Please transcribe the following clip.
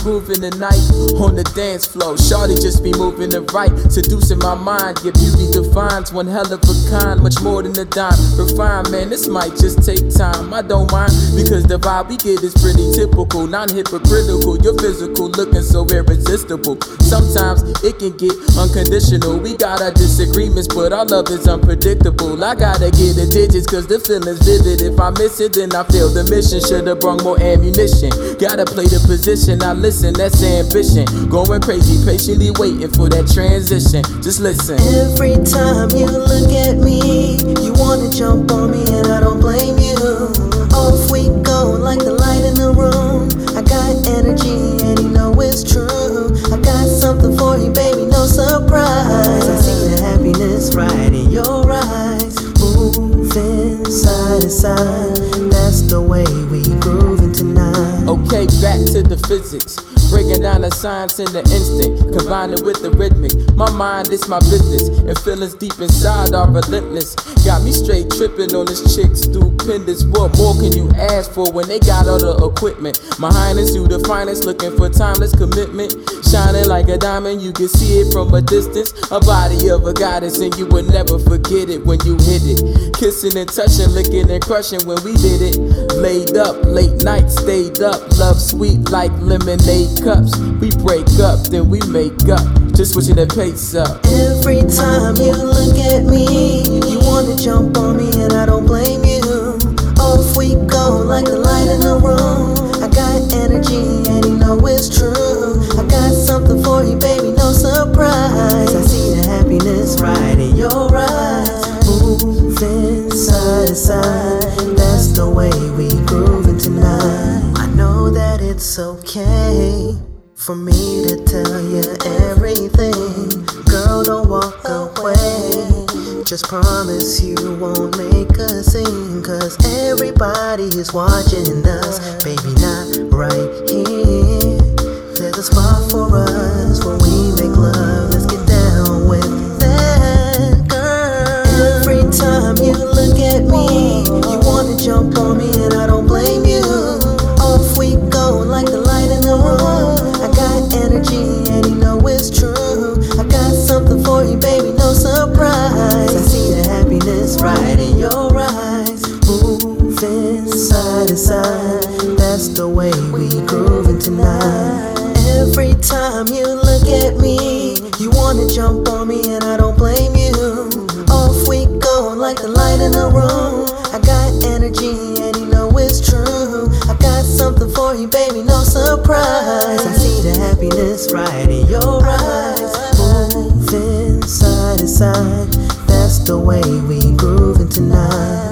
grooving tonight on the dance floor. Shawty just be moving it right, seducing my mind. Your beauty defines one hell of a kind, much more than a dime. Refined, man, this might just take time. I don't mind, because the vibe we get is pretty typical, non-hypocritical. You're physical, looking so irresistible. Sometimes it can get unconditional. We got our disagreements, but our love is unpredictable. I gotta get the digits, cause the feeling's vivid. If I miss it, then I fail the mission. Should've brought more ammunition. Gotta play the position, I listen, that's ambition. Going crazy, patiently waiting for that transition. Just listen. Every time you look at me, you wanna jump on me, and I don't blame you. Off we go like the light in the room. I got energy and you know it's true. I got something for you, baby, no surprise. I see the happiness right in your eyes. Moving side to side, that's the way we grooving tonight. Okay, back to the physics. Breaking down the science and the instinct, combining with the rhythmic. My mind is my business, and feelings deep inside are relentless. Got me straight tripping on this chick, stupendous. What more can you ask for when they got all the equipment? My highness, you the finest, looking for timeless commitment. Shining like a diamond, you can see it from a distance. A body of a goddess, and you would never forget it when you hit it. Kissing and touching, licking and crushing when we did it. Laid up, late night, stayed up. Love sweet like lemonade cups. We break up, then we make up. Just switching the pace up. Every time you look at me, you wanna jump on me, and I don't blame you. Off we go like the light in the room. I got energy and you know it's true. I got something for you, baby, no surprise. I see the happiness right in your eyes. Moving side to side, that's the way we grooving tonight. I know that it's okay for me to tell you everything. Girl, don't walk away. Just promise you won't make a scene, cause everybody is watching us. Baby, not right here. There's a spot for us where we make love. Let's get down with that, girl. Every time you look at me, you wanna jump on me, and I don't blame you. Off we go like the light in the room. I got energy and you know it's true. I got something for you, baby, no surprise. I see the happiness right in your eyes. Moving side to side, that's the way we grooving tonight. Every time you look at me, you wanna jump on me, and I don't blame you. Off we go like the light in the room. I got energy and you know it's true. I got something for you, baby, no surprise. I see the happiness right in your eyes. Moving side to side, that's the way we grooving tonight.